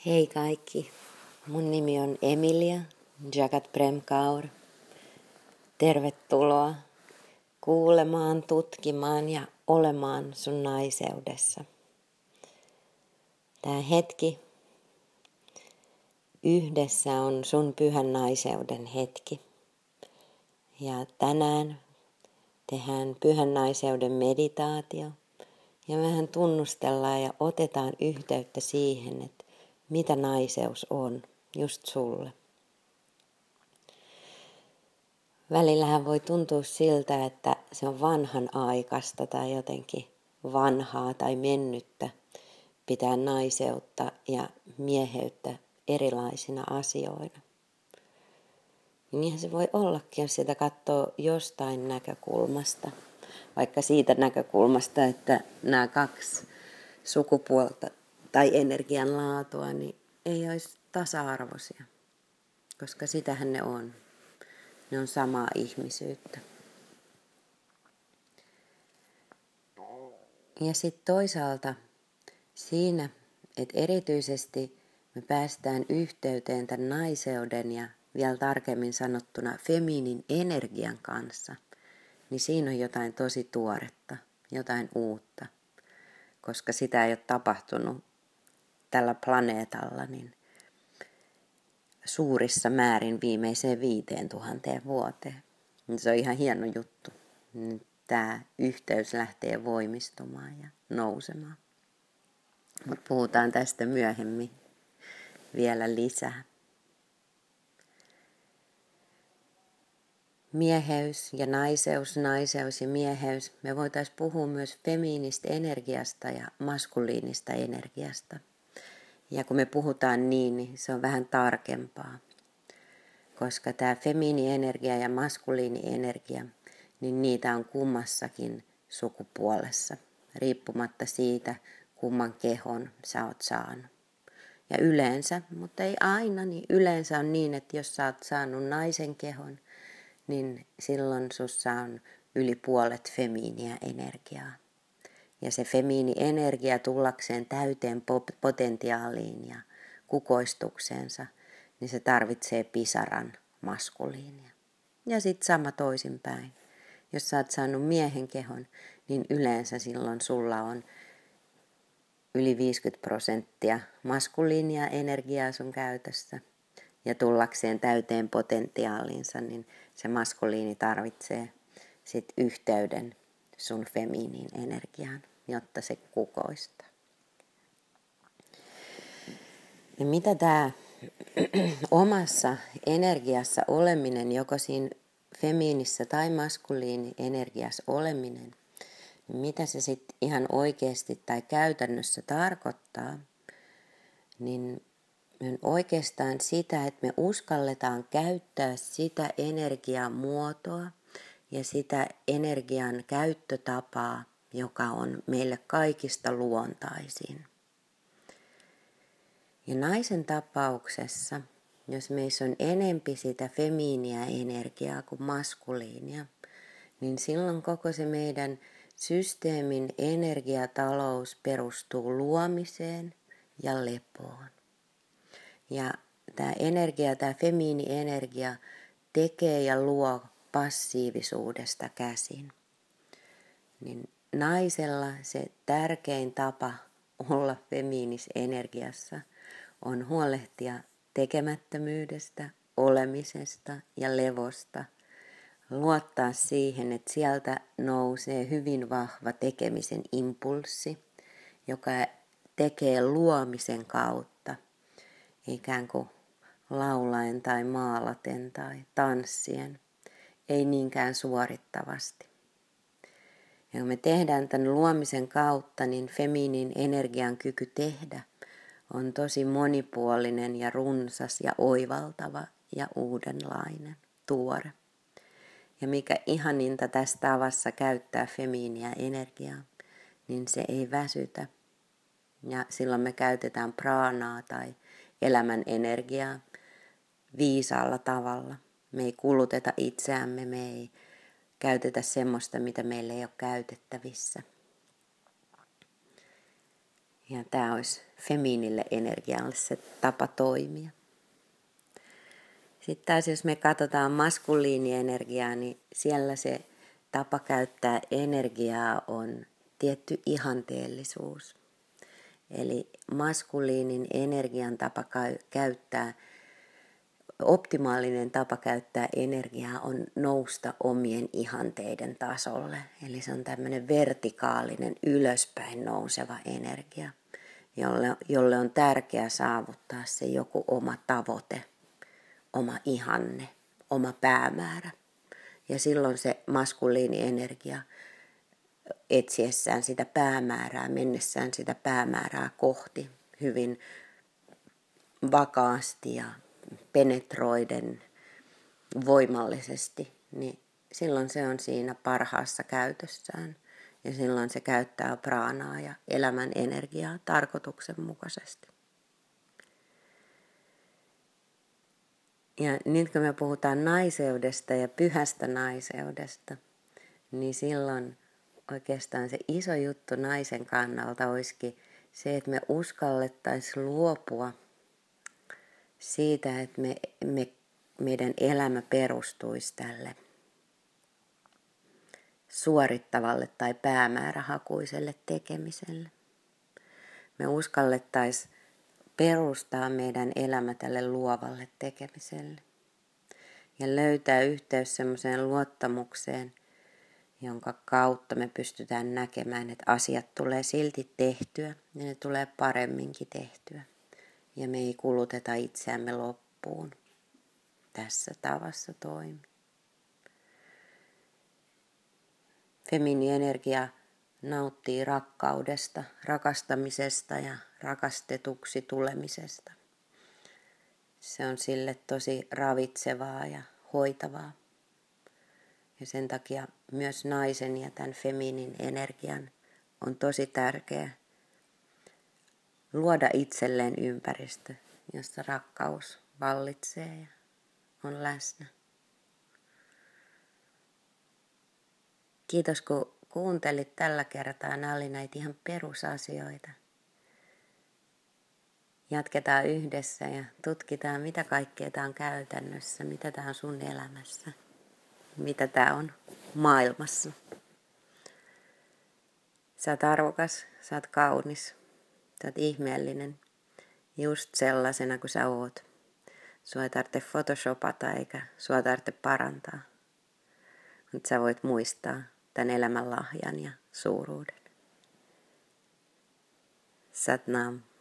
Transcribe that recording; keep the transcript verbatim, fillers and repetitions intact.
Hei kaikki, mun nimi on Emilia Jagat Prem Kaur. Tervetuloa kuulemaan, tutkimaan ja olemaan sun naiseudessa. Tää hetki yhdessä on sun pyhän naiseuden hetki. Ja tänään tehdään pyhän naiseuden meditaatio ja vähän tunnustellaan ja otetaan yhteyttä siihen, että mitä naiseus on just sulle. Välillähän voi tuntua siltä, että se on vanhan aikaista tai jotenkin vanhaa tai mennyttä pitää naiseutta ja mieheyttä erilaisina asioina. Niinhän se voi ollakin, jos sitä katsoo jostain näkökulmasta. Vaikka siitä näkökulmasta, että nämä kaksi sukupuolta tai energian laatua niin ei olisi tasa-arvoisia, koska sitähän ne on. Ne on samaa ihmisyyttä. Ja sitten toisaalta siinä, että erityisesti me päästään yhteyteen tämän naiseuden ja vielä tarkemmin sanottuna feminin energian kanssa, niin siinä on jotain tosi tuoretta, jotain uutta. Koska sitä ei ole tapahtunut tällä planeetalla niin suurissa määrin viimeiseen viiteen tuhanteen vuoteen. Se on ihan hieno juttu. Tämä yhteys lähtee voimistumaan ja nousemaan. Mutta puhutaan tästä myöhemmin vielä lisää. Mieheys ja naiseus, naiseus ja mieheys. Me voitaisiin puhua myös feminiinistä energiasta ja maskuliinista energiasta. Ja kun me puhutaan niin, niin se on vähän tarkempaa. Koska tämä feminiinienergia ja maskuliinienergia, niin niitä on kummassakin sukupuolessa. Riippumatta siitä, kumman kehon sä oot saanut. Ja yleensä, mutta ei aina, niin yleensä on niin, että jos sä oot saanut naisen kehon, niin silloin sussa on yli puolet feminiä energiaa. Ja se feminiinienergia tullakseen täyteen potentiaaliin ja kukoistukseensa, niin se tarvitsee pisaran maskuliinia. Ja sitten sama toisinpäin. Jos sä oot saanut miehen kehon, niin yleensä silloin sulla on yli viisikymmentä prosenttia maskuliinia energiaa sun käytössä. Ja tullakseen täyteen potentiaalinsa, niin se maskuliini tarvitsee sit yhteyden sun feminiin energiaan, jotta se kukoistaa. Ja mitä tämä omassa energiassa oleminen, joko siinä feminiinissä tai maskuliini energiassa oleminen, niin mitä se sitten ihan oikeasti tai käytännössä tarkoittaa, niin oikeastaan sitä, että me uskalletaan käyttää sitä energiamuotoa ja sitä energian käyttötapaa, joka on meille kaikista luontaisin. Ja naisen tapauksessa, jos meissä on enempi sitä feminiiniä energiaa kuin maskuliinia, niin silloin koko se meidän systeemin energiatalous perustuu luomiseen ja lepoon. Ja tämä energia, tämä feminiinienergia tekee ja luo passiivisuudesta käsin. Niin naisella se tärkein tapa olla feminiinisessä energiassa on huolehtia tekemättömyydestä, olemisesta ja levosta. Luottaa siihen, että sieltä nousee hyvin vahva tekemisen impulssi, joka tekee luomisen kautta, ikään kuin laulaen tai maalaten tai tanssien, ei niinkään suorittavasti. Ja kun me tehdään tämän luomisen kautta, niin feminiin energian kyky tehdä on tosi monipuolinen ja runsas ja oivaltava ja uudenlainen, tuore. Ja mikä ihaninta tässä tavassa käyttää feminiiniä energiaa, niin se ei väsytä. Ja silloin me käytetään praanaa tai elämän energiaa viisaalla tavalla. Me ei kuluteta itseämme, me ei käytetä semmoista, mitä meillä ei ole käytettävissä. Ja tämä olisi femiinille energialle se tapa toimia. Sitten taas jos me katsotaan maskuliinienergiaa, niin siellä se tapa käyttää energiaa on tietty ihanteellisuus. Eli maskuliinin energian tapa käyttää, optimaalinen tapa käyttää energiaa on nousta omien ihanteiden tasolle. Eli se on tämmöinen vertikaalinen, ylöspäin nouseva energia, jolle, jolle on tärkeää saavuttaa se joku oma tavoite, oma ihanne, oma päämäärä. Ja silloin se maskuliinienergia etsiessään sitä päämäärää, mennessään sitä päämäärää kohti hyvin vakaasti ja penetroiden voimallisesti, niin silloin se on siinä parhaassa käytössään. Ja silloin se käyttää praanaa ja elämän energiaa tarkoituksenmukaisesti. Ja nyt kun me puhutaan naiseudesta ja pyhästä naiseudesta, niin silloin oikeastaan se iso juttu naisen kannalta olisikin se, että me uskallettaisiin luopua siitä, että me, me, meidän elämä perustuisi tälle suorittavalle tai päämäärähakuiselle tekemiselle. Me uskallettaisiin perustaa meidän elämä tälle luovalle tekemiselle ja löytää yhteys semmoiseen luottamukseen, jonka kautta me pystytään näkemään, että asiat tulee silti tehtyä ja ne tulee paremminkin tehtyä. Ja me ei kuluteta itseämme loppuun tässä tavassa toimi. Feminiinienergia nauttii rakkaudesta, rakastamisesta ja rakastetuksi tulemisesta. Se on sille tosi ravitsevaa ja hoitavaa. Ja sen takia myös naisen ja tämän feminin energian on tosi tärkeä luoda itselleen ympäristö, jossa rakkaus vallitsee ja on läsnä. Kiitos kun kuuntelit tällä kertaa. Nämä oli näitä ihan perusasioita. Jatketaan yhdessä ja tutkitaan, mitä kaikkea tämä on käytännössä, mitä tämä on sun elämässä, mitä tämä on maailmassa. Sä oot arvokas, sä oot kaunis, sä oot ihmeellinen, just sellaisena kuin sä oot. Sua ei tarvitse photoshopata eikä sua tarvitse parantaa, mutta sä voit muistaa tämän elämän lahjan ja suuruuden. Satnam.